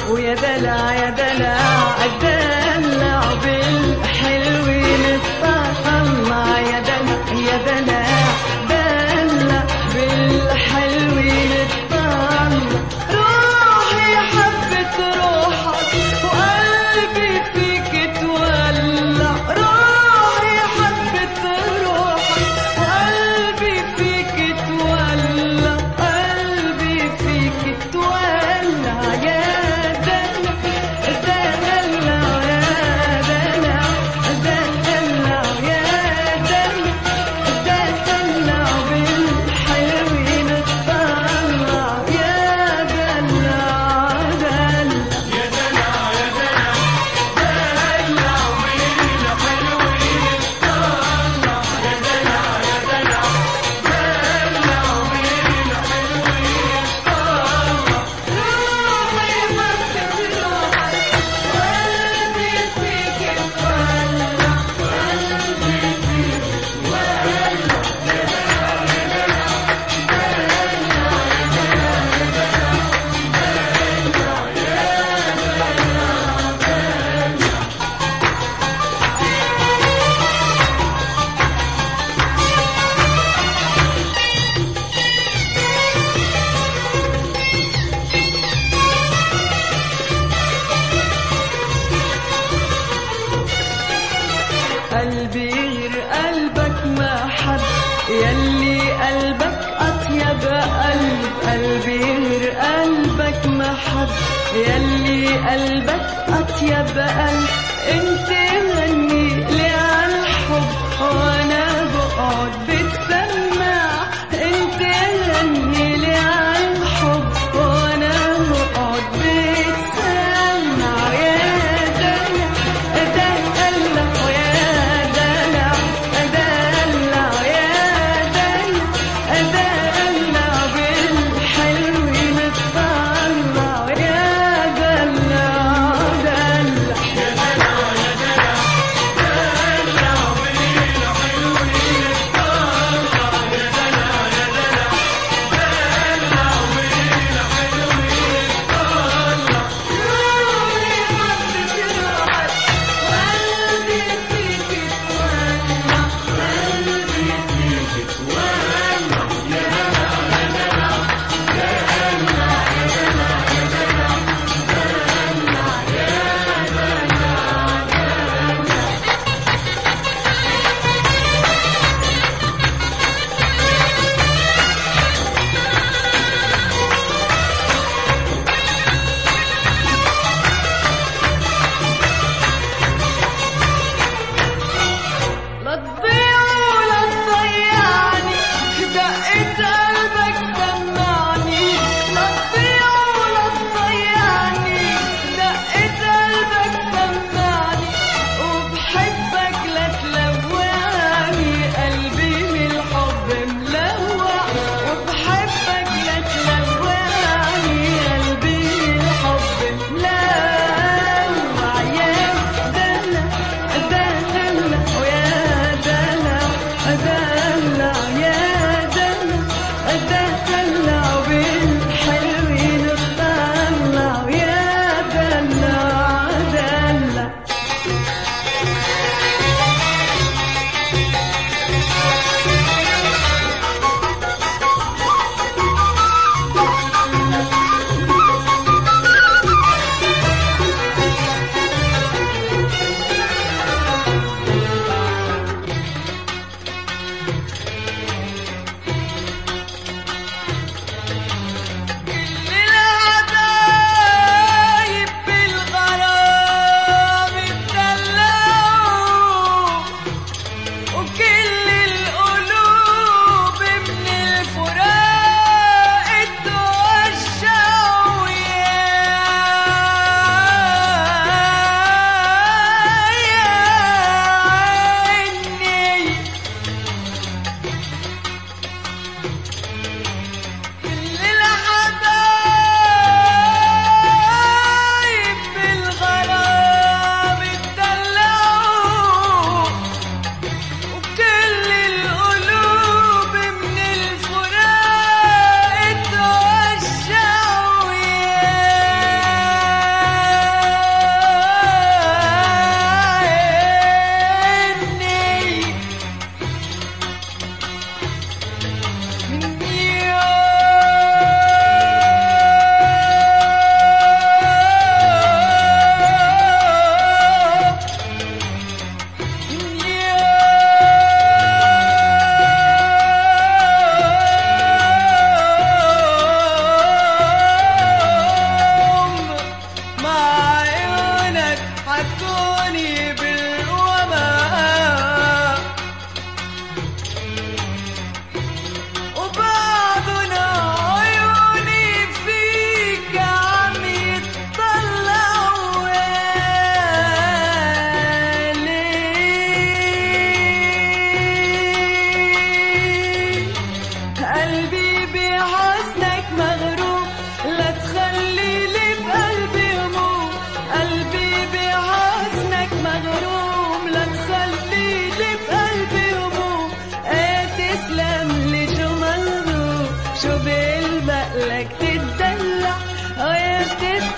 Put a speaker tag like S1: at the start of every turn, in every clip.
S1: ويا دلع يا دلع اتدلع بالحلوين اطلع يا دلع يا دلع دلع بالحلوين اطلع روحي حبت روحك وقلبي فيك تولع روحي حبت روحك وقلبي فيك تولع قلبي فيك تولع يا دلع دلع يا دلع دلع يا دلع دلع بالحلوين اطلع يا دلع قلبي غير قلبك ما حد يلي قلبك أطيب قلب قلبي غير قلبك ما حد يلي قلبك أطيب قلب انت غني لي عن الحب وانا بقعد بتسمع انت غني لي عن الحب وانا بقعد بتسمع يا دلع دلع يا دلع دلع يا دلع دلع بالحلوين اطلع يا دلع دلع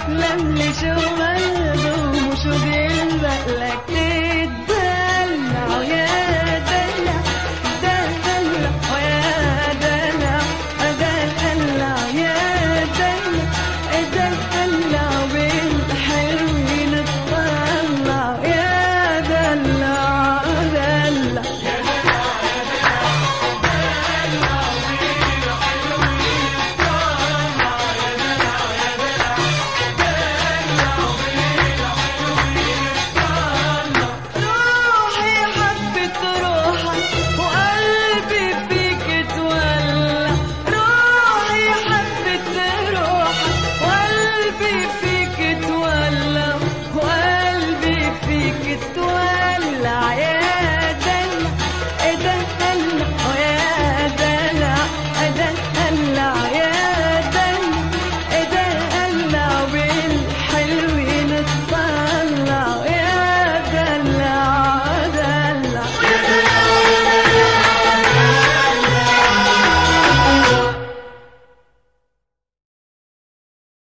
S1: لملي شو غلبه وشو بيلبق لك